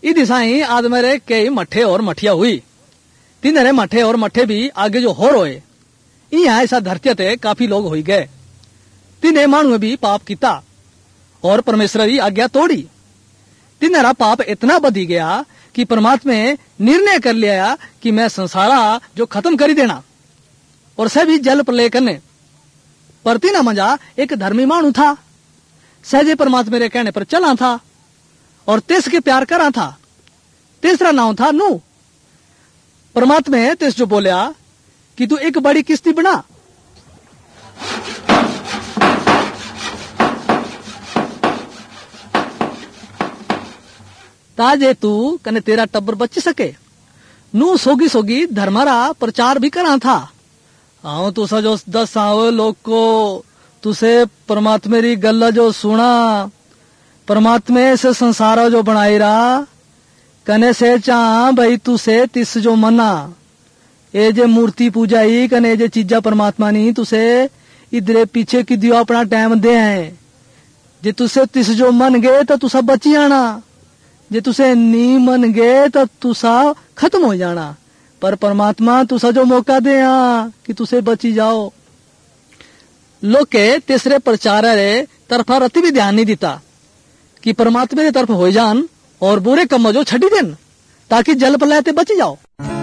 ई दिशाई आज मेरे कई मठे और मठिया हुई। तीन मठे और मठे भी आगे जो हो रोए यहाँ ऐसा धरती ते काफी लोग हो गए। तीन मानू भी पाप किया और परमेश्वर की आज्ञा तोड़ी। तीनरा पाप इतना बढ़ी गया कि परमात्मा ने निर्णय कर लिया कि मैं संसारा जो खत्म कर देना और सभी जल प्रलय करने। पर तीना मजा एक धर्मी मानू था, सहजे परमात्मा के कहने पर चला था और तेस के प्यार करा था। तीसरा नाम था नू। परमात्मा ने तेस जो बोलिया कि तू एक बड़ी किश्ती बना, ताजे तू कने तेरा टब्बर बच सके। नू सोगी सोगी धर्मारा प्रचार भी करा था। आओ तुसा जो दस आओ लोग को तुसे परमात्मा री गल्ला जो सुना, परमात्मा से संसारा जो बनाई रहा कने से चाह भाई तुसे तिस जो मना ए जे मूर्ति पूजा ही कने जे चीजा परमात्मा नहीं तुसे इधरे पीछे की दियो अपना टाइम दे हैं। जे तुसे तिस जो मन गए तो तुसा बची आना, जे तुसे नी मन गए तो तुसा खत्म हो जाना। पर परमात्मा तुसा जो मौका दे कि तुसे बची जाओ। लोग के तीसरे प्रचार तरफा रति भी ध्यान नहीं देता कि परमात्मा की तरफ हो जान और बुरे कम जो छड़ी देन ताकि जल प्रलय ते बची जाओ।